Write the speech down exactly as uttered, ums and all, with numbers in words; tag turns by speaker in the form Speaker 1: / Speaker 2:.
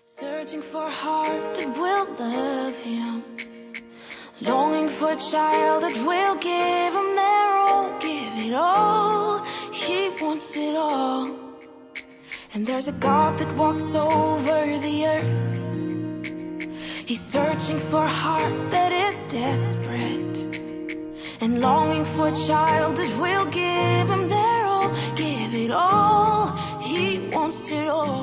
Speaker 1: Searching for a heart that will love him, longing for a child that will give him their all, give it all. He wants it all. And there's a God that walks over the earth. He's searching for a heart that is desperate and longing for a child that will give him their all, give it all. He wants it all.